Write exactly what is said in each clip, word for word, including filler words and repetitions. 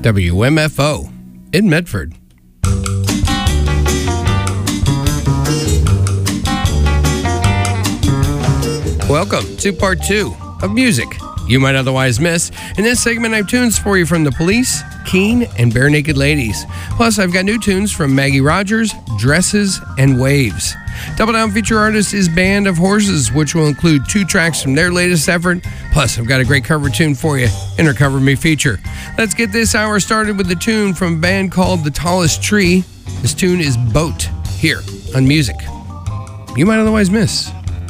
W M F O in Medford. Welcome to part two of music you might otherwise miss. In this segment, I have tunes for you from The Police, Keane, and Bare Naked Ladies. Plus, I've got new tunes from Maggie Rogers, Dresses, and Waves. Double Down feature artist is Band of Horses, which will include two tracks from their latest effort. Plus, I've got a great cover tune for you in our Cover Me feature. Let's get this hour started with a tune from a band called The Tallest Tree. This tune is Boat, here on Music You Might Otherwise Miss.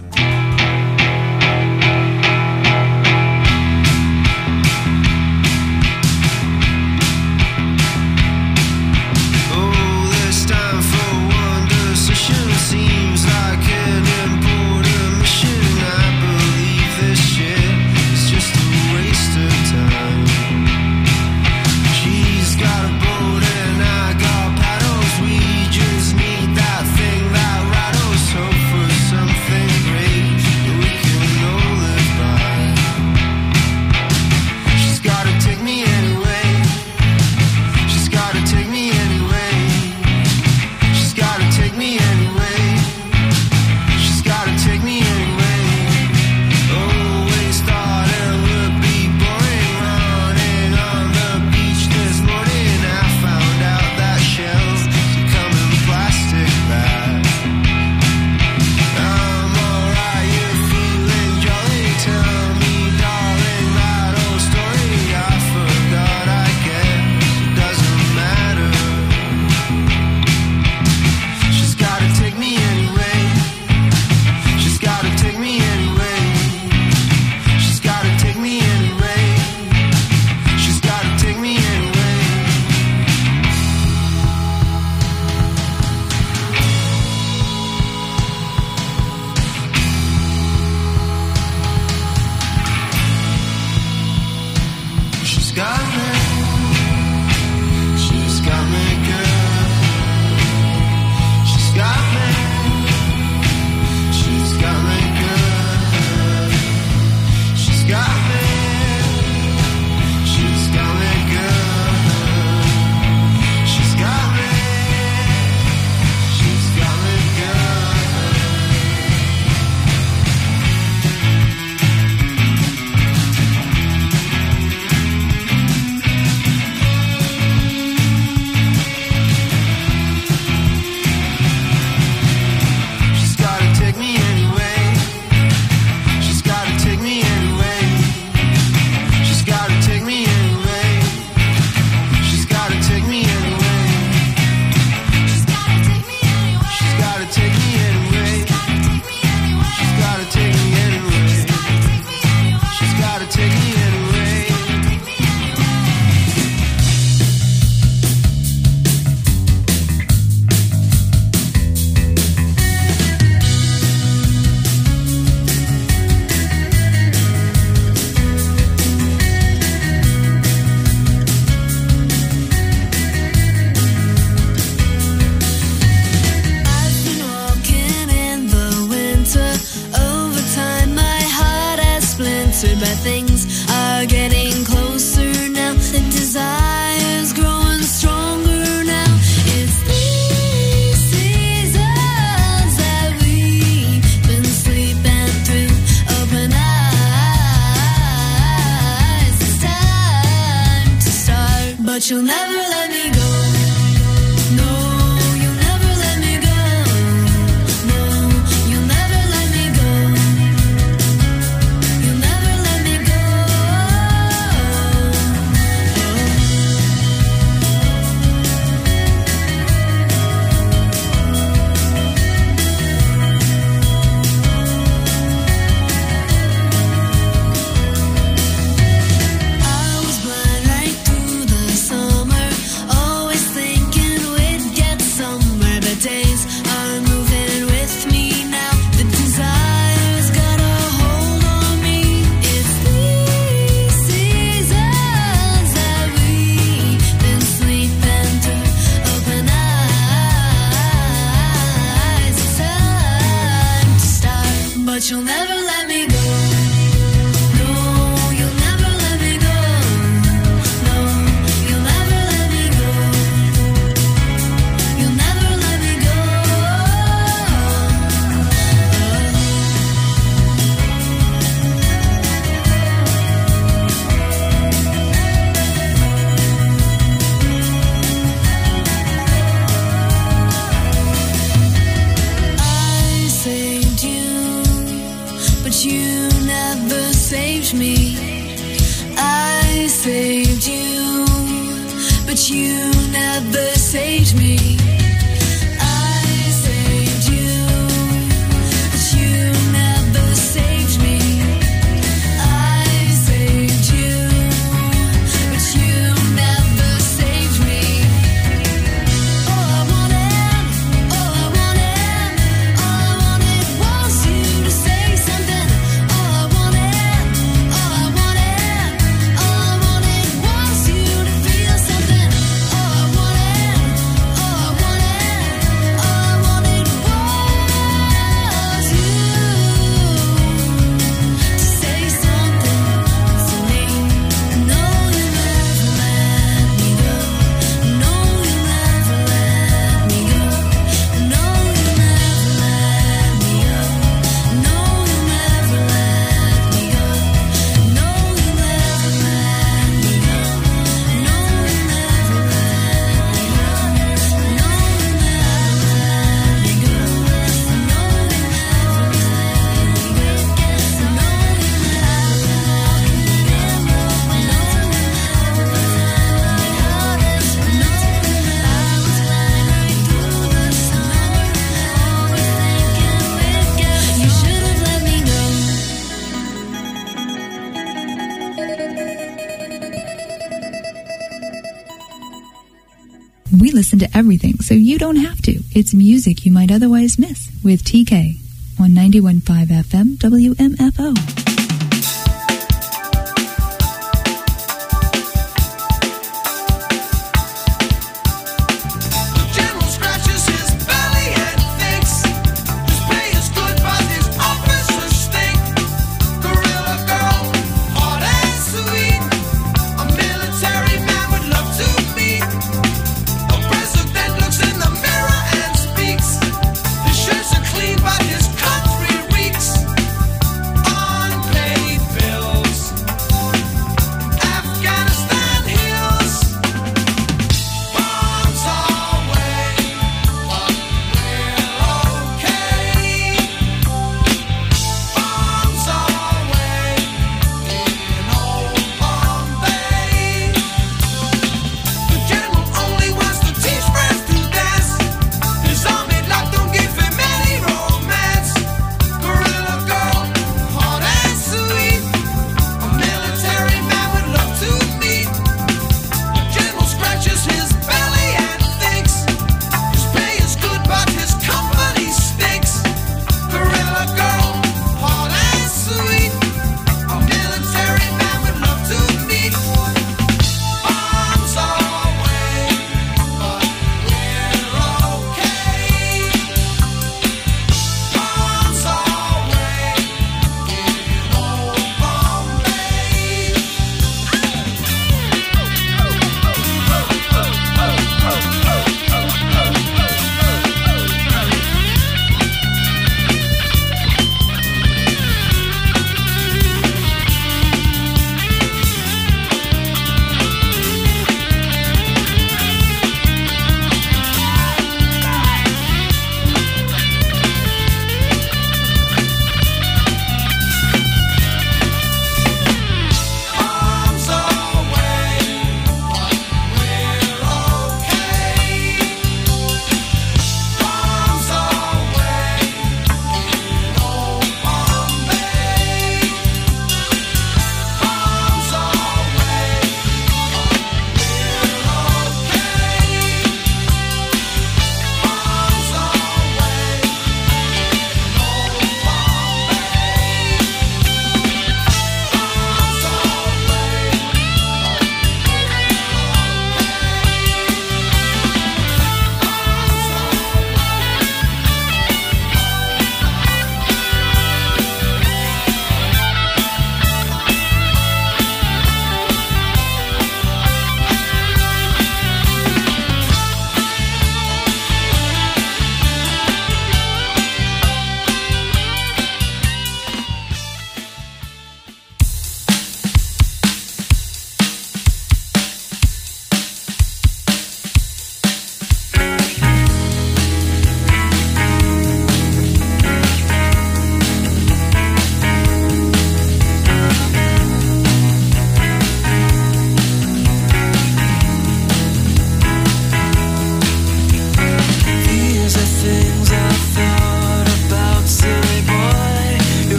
You'll never let me go. No, you'll never let me go. No, you'll never let me go. You'll never let me go. I was blind right through the summer, always thinking we'd get somewhere, but days are moving with me now. The desire's got a hold on me. It's these seasons that we've been sleeping through. Open eyes, it's time to start, but you'll never let me go. No, you'll never let me go. No, you'll never saved me. I saved you, but you never saved me. I saved you, but you never saved me. I saved you, but you never saved me. All I wanted, all I wanted, all I wanted was you to say something. All I wanted, all I wanted, all I wanted was you to feel something. All I wanted, all I wanted, all I wanted was you to say something to me. No, you never let me go. No, you never let me go. No, you never let me go. No, you never let me go. No, you never let me go. No, you never let me go. No, you never let me go. No, you you should have let me know. We listen to everything, so you don't have to. It's music you might otherwise miss with T K on ninety-one point five F M W M F O. General scratches his belly and thinks his pay is good, but his officers stink. Gorilla girl, hot and sweet. A military man would love to meet. A president looks in the mirror and speaks. His shirts are clean, but his country reeks. On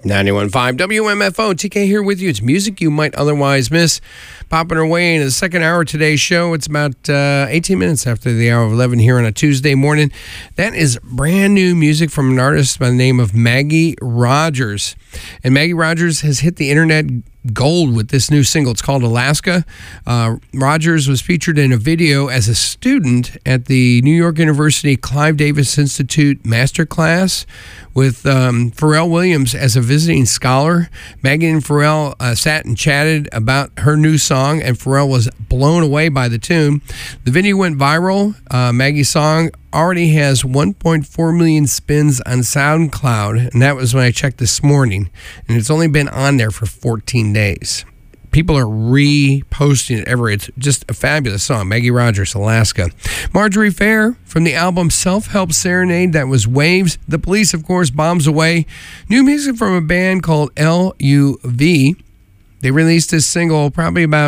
ninety-one point five W M F O, T K here with you. It's music you might otherwise miss. Popping our way into the second hour of today's show. It's about uh, eighteen minutes after the hour of eleven here on a Tuesday morning. That is brand new music from an artist by the name of Maggie Rogers. And Maggie Rogers has hit the internet gold with this new single. It's called Alaska. Uh, Rogers was featured in a video as a student at the New York University Clive Davis Institute Masterclass with um, Pharrell Williams as a visiting scholar. Maggie and Pharrell uh, sat and chatted about her new song, and Pharrell was blown away by the tune. The video went viral. Uh, Maggie's song already has one point four million spins on SoundCloud, and that was when I checked this morning, and it's only been on there for fourteen days. People are reposting it ever. It's just a fabulous song. Maggie Rogers, Alaska. Marjorie Fair from the album Self-Help Serenade, that was Waves. The Police, of course, Bombs Away. New music from a band called L U V. They released this single probably about,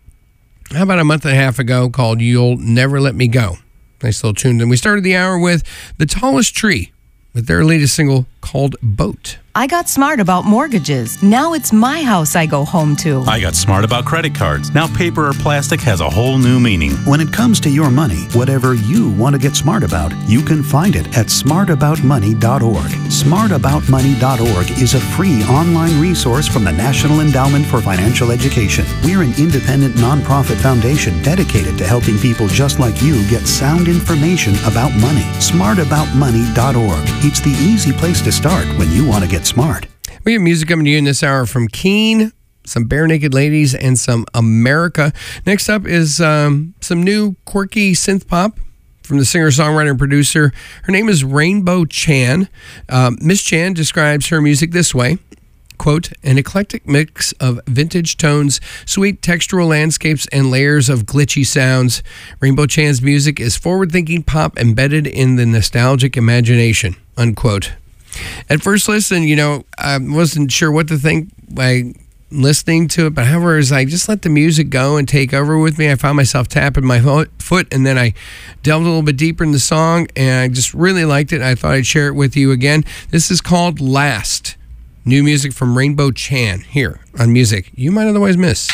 how about a month and a half ago, called You'll Never Let Me Go. Nice little tune. And we started the hour with The Tallest Tree with their latest single called Boat. I got smart about mortgages. Now it's my house I go home to. I got smart about credit cards. Now paper or plastic has a whole new meaning. When it comes to your money, whatever you want to get smart about, you can find it at smart about money dot org. smart about money dot org is a free online resource from the National Endowment for Financial Education. We're an independent nonprofit foundation dedicated to helping people just like you get sound information about money. smart about money dot org. It's the easy place to start when you want to get smart. We have music coming to you in this hour from Keen, some Bare Naked Ladies, and some America. Next up is um, some new quirky synth pop from the singer, songwriter, and producer. Her name is Rainbow Chan. Um, Miss Chan describes her music this way. Quote, an eclectic mix of vintage tones, sweet textural landscapes, and layers of glitchy sounds. Rainbow Chan's music is forward-thinking pop embedded in the nostalgic imagination, unquote. At first listen, you know, I wasn't sure what to think by listening to it, but however, as I just let the music go and take over with me, I found myself tapping my foot, and then I delved a little bit deeper in the song, and I just really liked it. I thought I'd share it with you again. This is called Last. New music from Rainbow Chan here on Music You Might Otherwise Miss.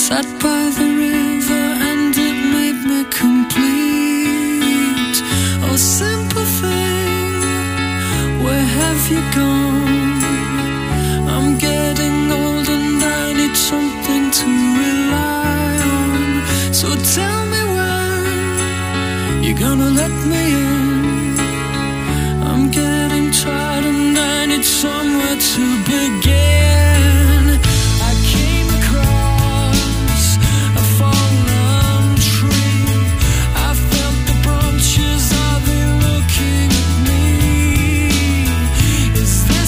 Sat by the river and it made me complete. Oh, simple thing, where have you gone? I'm getting old and I need something to rely on. So tell me when you're gonna let me in. I'm getting tired and I need somewhere to begin. I came across a fallen tree. I felt the branches, are they looking at me? Is this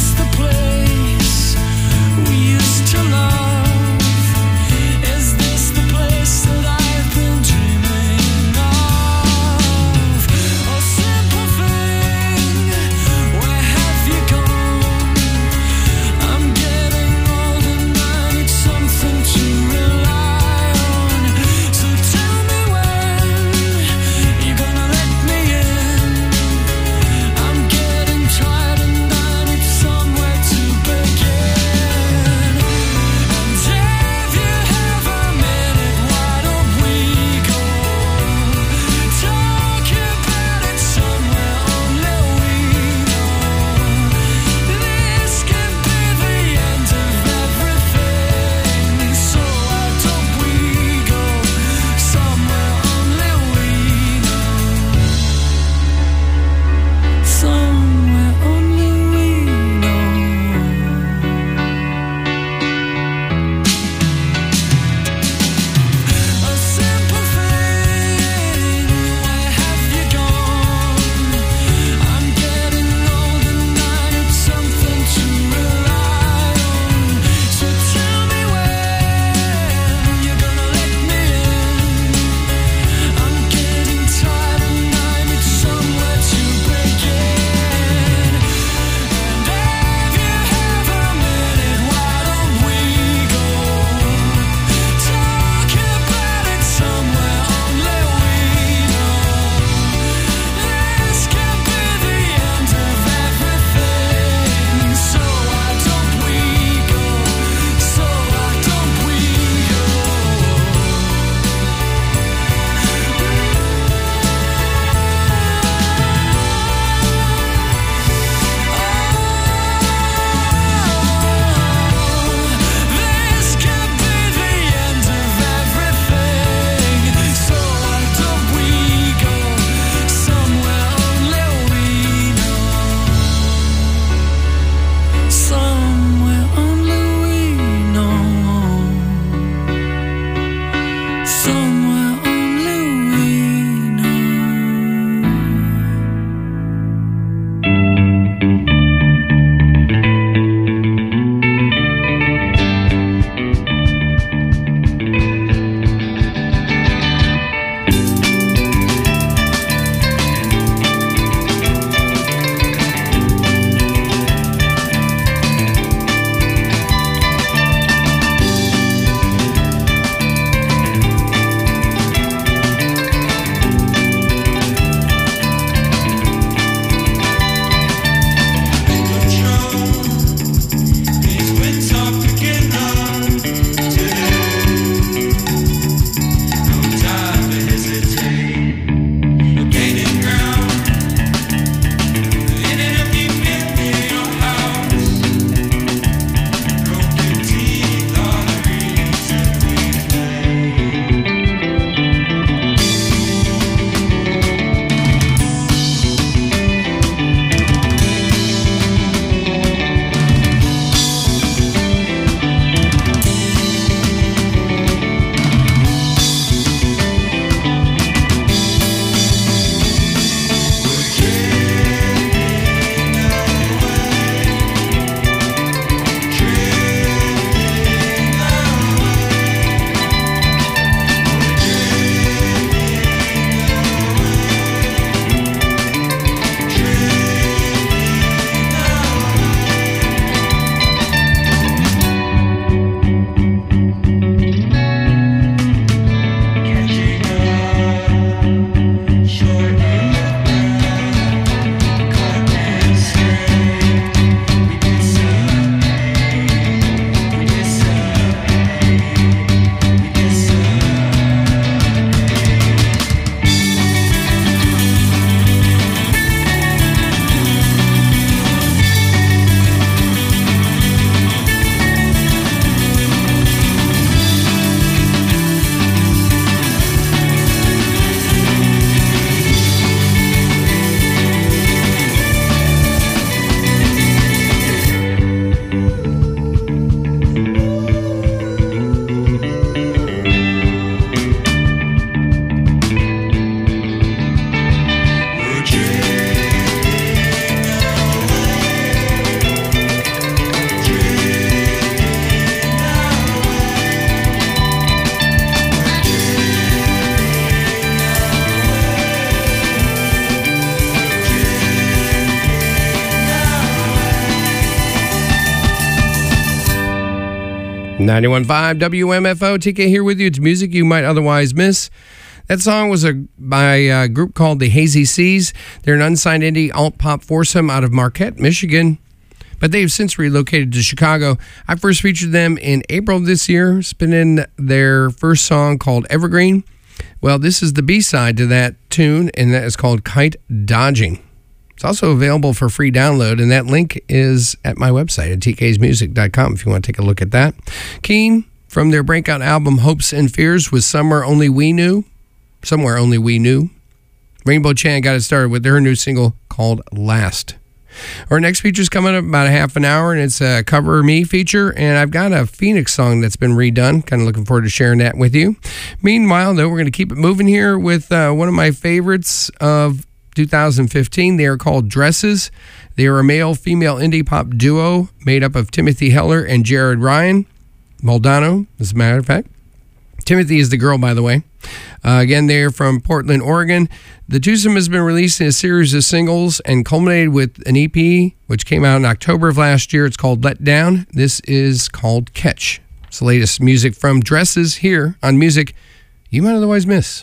ninety-one point five W M F O, T K here with you. It's music you might otherwise miss. That song was a, by a group called the Hazy Seas. They're an unsigned indie alt-pop foursome out of Marquette, Michigan. But they've since relocated to Chicago. I first featured them in April of this year, spinning their first song called Evergreen. Well, this is the B-side to that tune, and that is called Kite Dodging. It's also available for free download, and that link is at my website at t k's music dot com if you want to take a look at that. Keen, from their breakout album Hopes and Fears, with Somewhere Only We Knew. Somewhere Only We Knew. Rainbow Chan got it started with their new single called Last. Our next feature is coming up about a half an hour, and it's a Cover Me feature, and I've got a Phoenix song that's been redone. Kind of looking forward to sharing that with you. Meanwhile, though, we're going to keep it moving here with uh, one of my favorites of two thousand fifteen. They are called Dresses. They are a male-female indie pop duo made up of Timothy Heller and Jared Ryan. Moldano, as a matter of fact. Timothy is the girl, by the way. Uh, again, they're from Portland, Oregon. The twosome has been released in a series of singles and culminated with an E P, which came out in October of last year. It's called Let Down. This is called Catch. It's the latest music from Dresses here on Music You Might Otherwise Miss.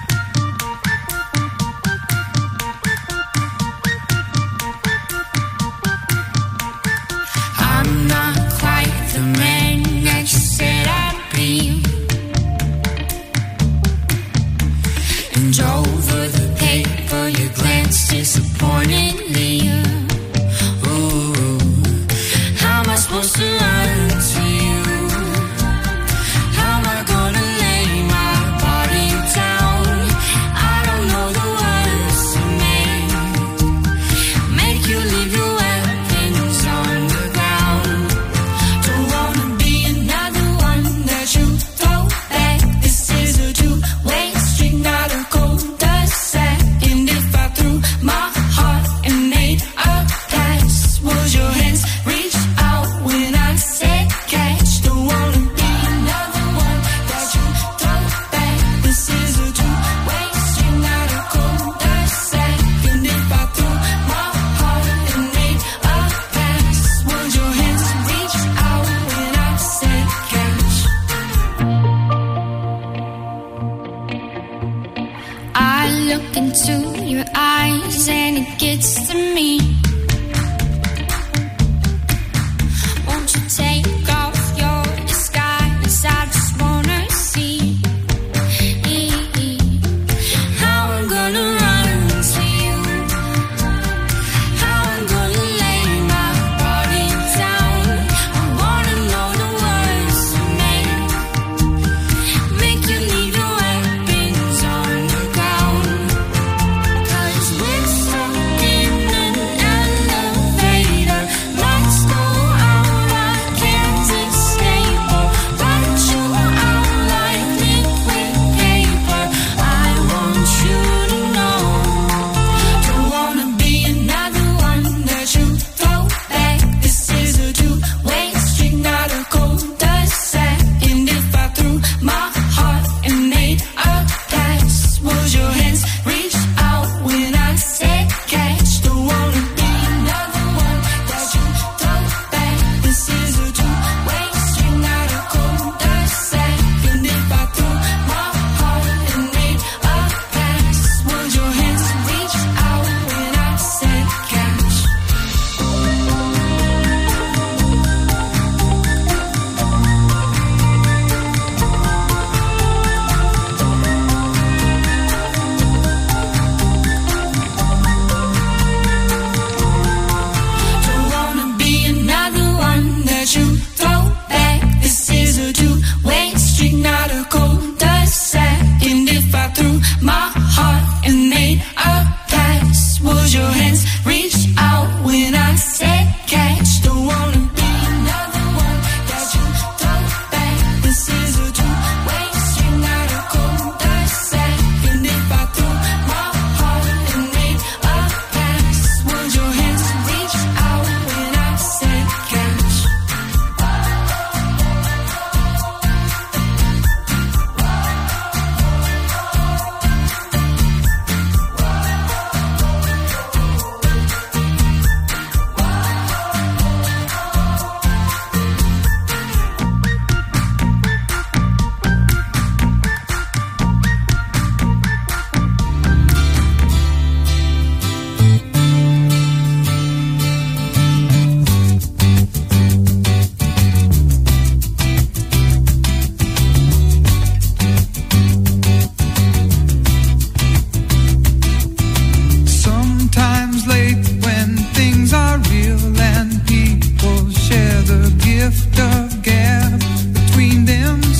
I'm not quite the man that you said I'd be. And over the paper you glanced disappointedly. Ooh, how am I supposed to run to you? How am I gonna lay my body down?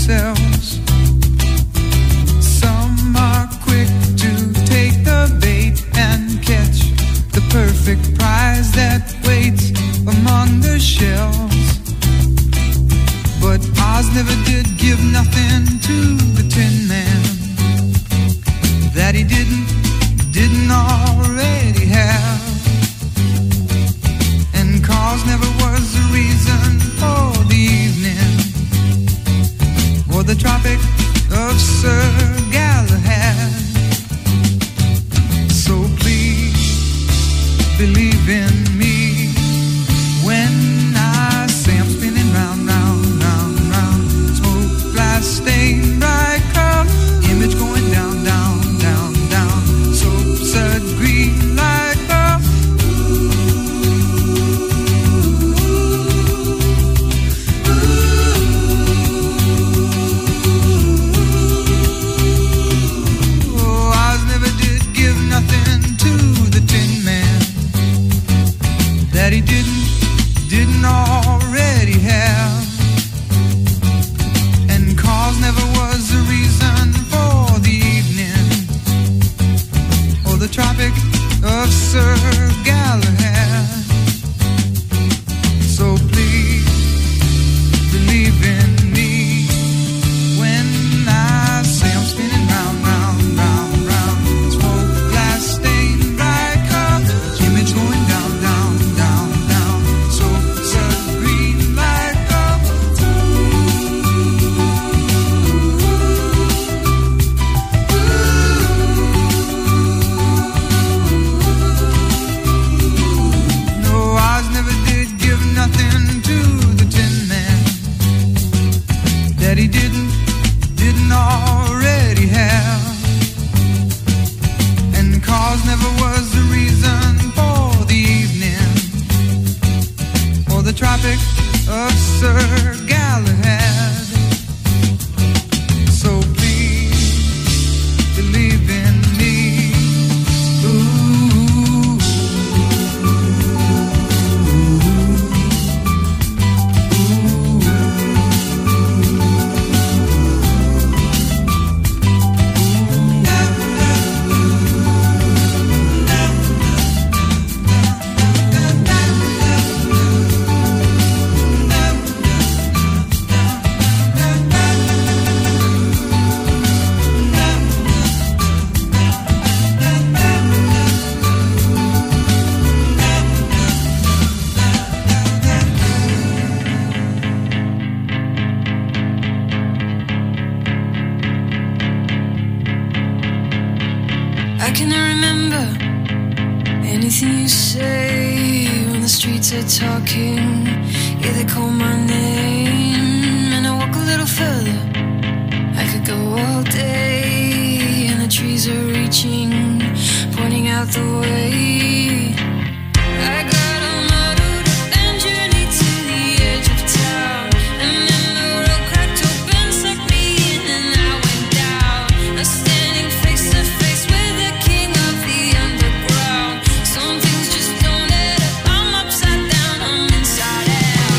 themselves. Some are quick to take the bait and catch the perfect prize that waits among the shells. But Oz never did give nothing to the Tin Man that he didn't, didn't already have. And cause never was the reason for the evening or the Tropic of Sir Galahad. So please believe in me when I say I'm spinning round, round, round, round. Smoke, glass, stain, bright color, image going down, down, down, down. Soap, sud, green like pearl. Oh, Oz never did give nothing to the Tin Man that he didn't, didn't already have. And cause never was the reason for the evening or the Tropic of Sir Galahad. So please believe in me when I say I'm spinning round, round, round, round. Smoke, glass, stain, bright color, image going down, down, down, down. So, so green like gold. No, Oz never did give nothing to the Tin Man that he didn't, didn't already have. And cause never was the reason for the evening or the Tropic of Sir Galahad. So please believe in me. Ooh. I cannot remember anything you say when the streets are talking. Yeah, they call my name, and I walk a little further. I could go all day, and the trees are reaching, pointing out the way. I got a muddled and journey to the edge of town, and then the road cracked open, sucked me in, and I went down. I'm standing face to face with the king of the underground. Some things just don't add up. I'm upside down, I'm inside out.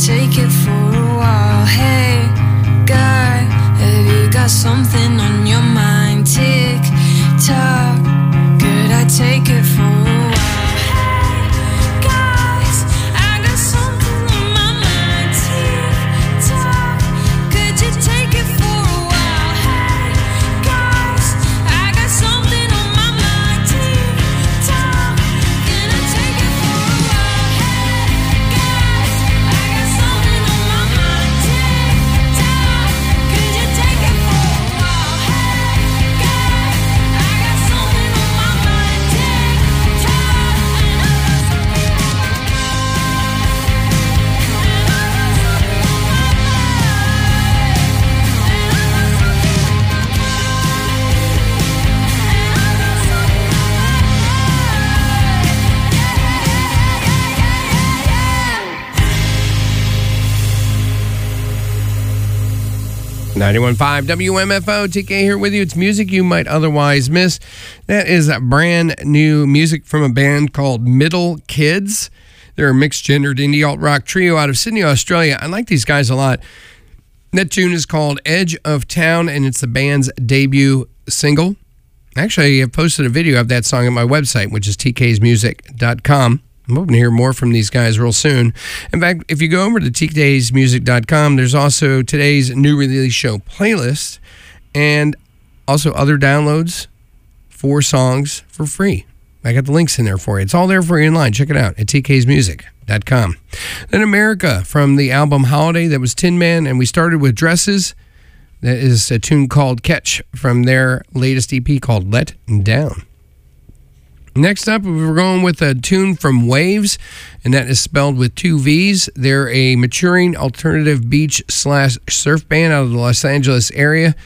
take it for a while. Hey, guy, have you got something on your mind? Tick tock, could I take it for a while? Hey, guys, I got something on my mind. Tick tock, could you take it for a while? Hey, guys, I got something on my mind. Tick tock, can I take it for a while? Hey, guys, I got something on my mind. Tick tock, could you take it for a while? Hey, guys, I got something on my mind. Tick tock, ninety-one point five W M F O, T K here with you. It's music you might otherwise miss. That is brand new music from a band called Middle Kids. They're a mixed-gendered indie alt-rock trio out of Sydney, Australia. I like these guys a lot. That tune is called Edge of Town, and it's the band's debut single. Actually, I've posted a video of that song on my website, which is t k's music dot com. I'm hoping to hear more from these guys real soon. In fact, if you go over to t k's music dot com, there's also today's new release show playlist and also other downloads, four songs for free. I got the links in there for you. It's all there for you in line. Check it out at t k's music dot com. Then America from the album Holiday, that was Tin Man, and we started with Dresses. That is a tune called Catch from their latest E P called Let Down. Next up, we're going with a tune from Waves, and that is spelled with two V's. They're a maturing alternative beach slash surf band out of the Los Angeles area.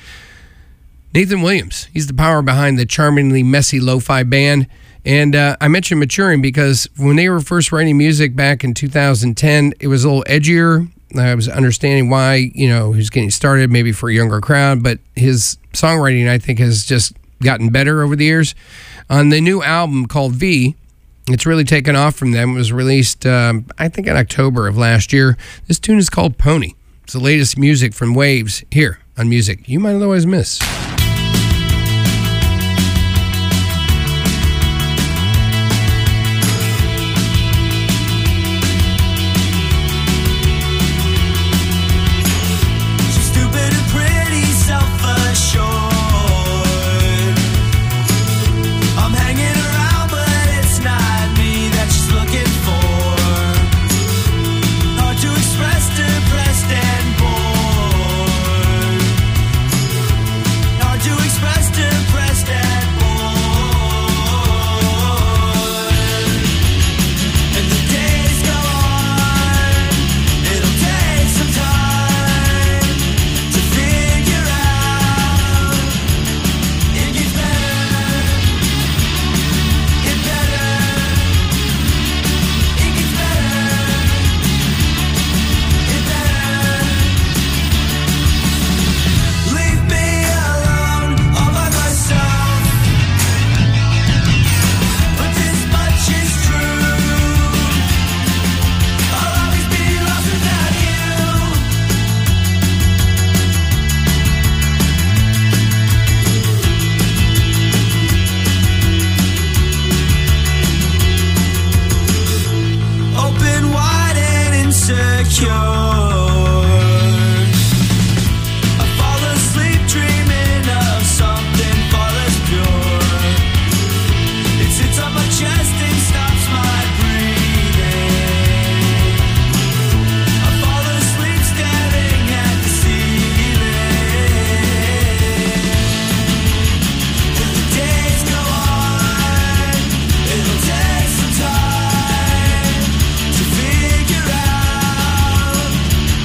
Nathan Williams, he's the power behind the charmingly messy lo-fi band. And uh, I mentioned maturing because when they were first writing music back in two thousand ten, it was a little edgier. I was understanding why, you know, he was getting started maybe for a younger crowd, but his songwriting, I think, has just gotten better over the years. On the new album called V, it's really taken off from them. It was released, um, I think, in October of last year. This tune is called Pony. It's the latest music from Waves here on Music You Might Otherwise Miss. Figure out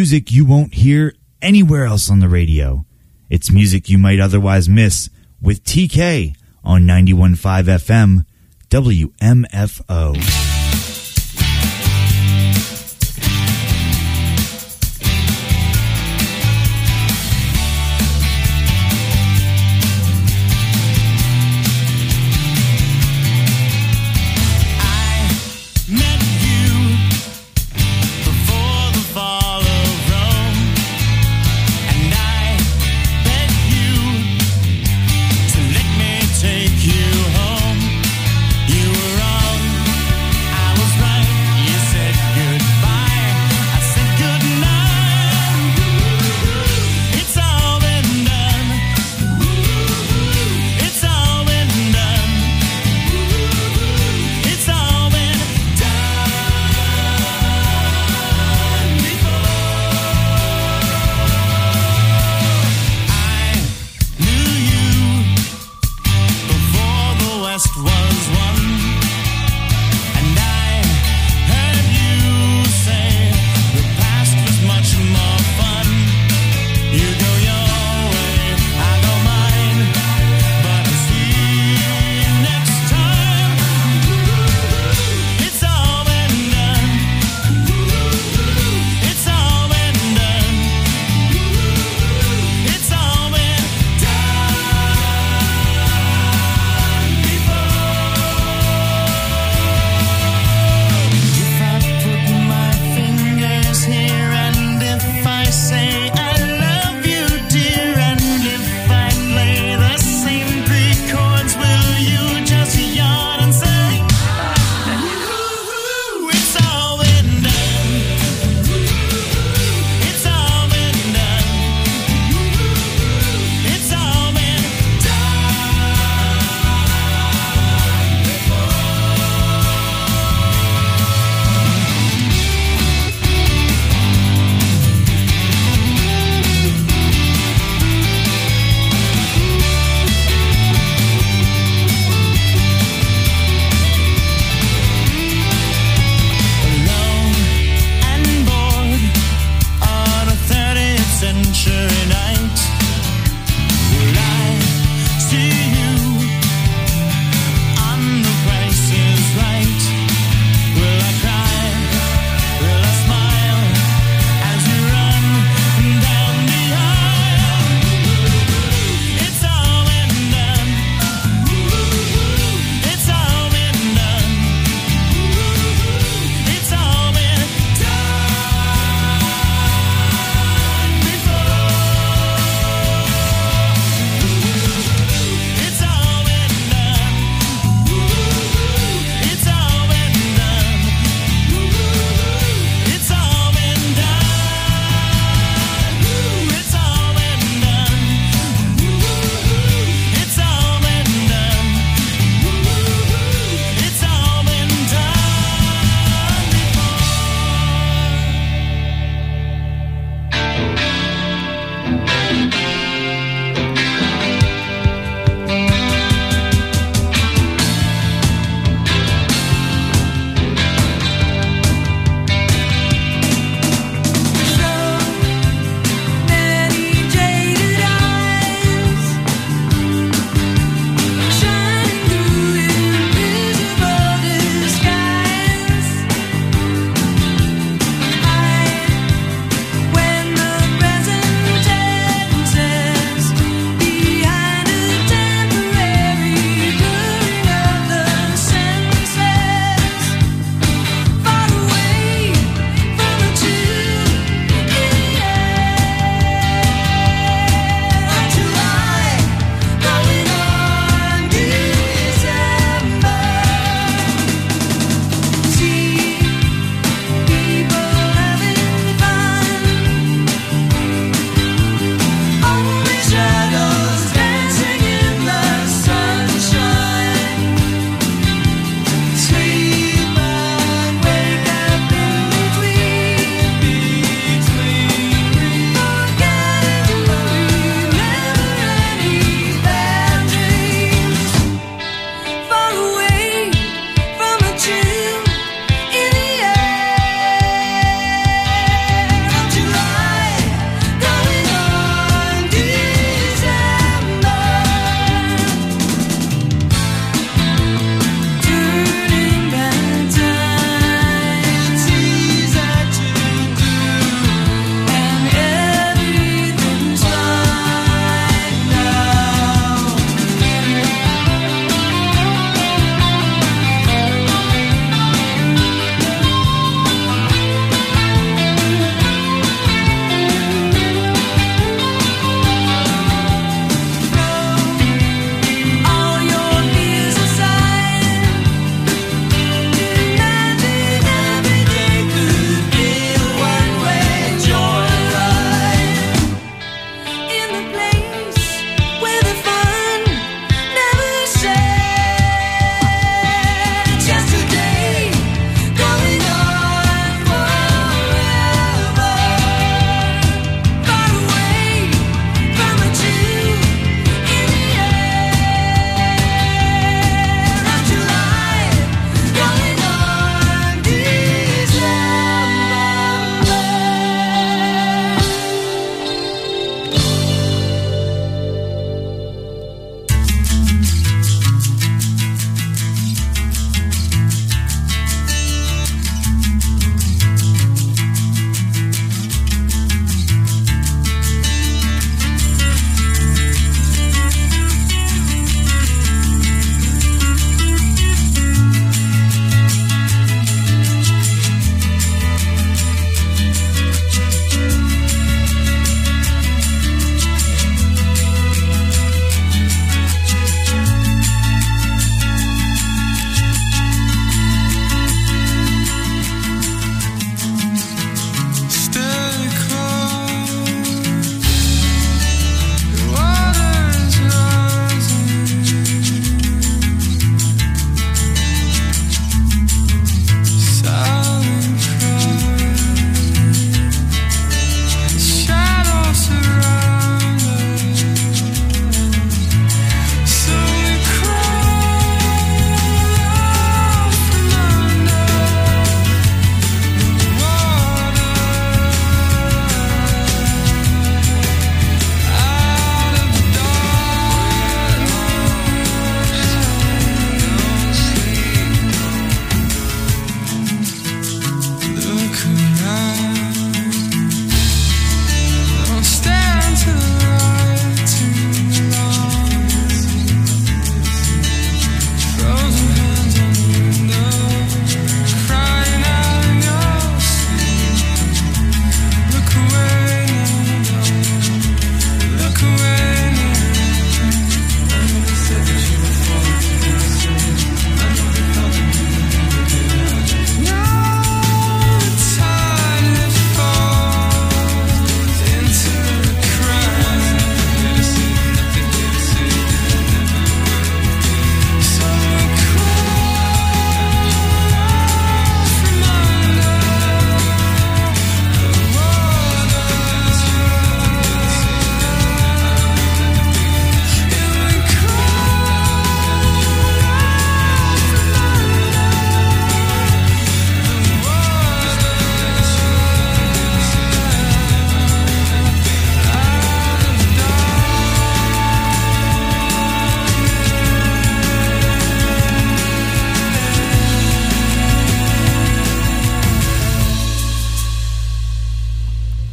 music you won't hear anywhere else on the radio. It's music you might otherwise miss with T K on ninety-one point five F M W M F O. Take you home. You were wrong.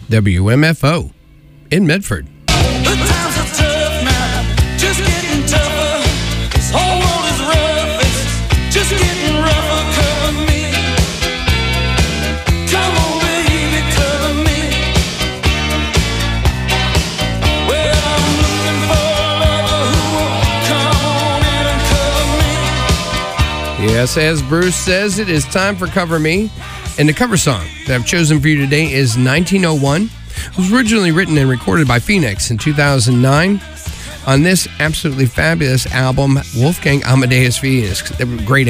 W M F O in Medford. The times are tough now, just getting tougher. This whole world is rough, it's just getting rougher. Cover me, come on, baby, cover me. Well, I'm looking for a lover who will come on in and cover me. Yes, as Bruce says, it is time for Cover Me. And the cover song that I've chosen for you today is nineteen oh one. It was originally written and recorded by Phoenix in two thousand nine. On this absolutely fabulous album, Wolfgang Amadeus Phoenix. They were great.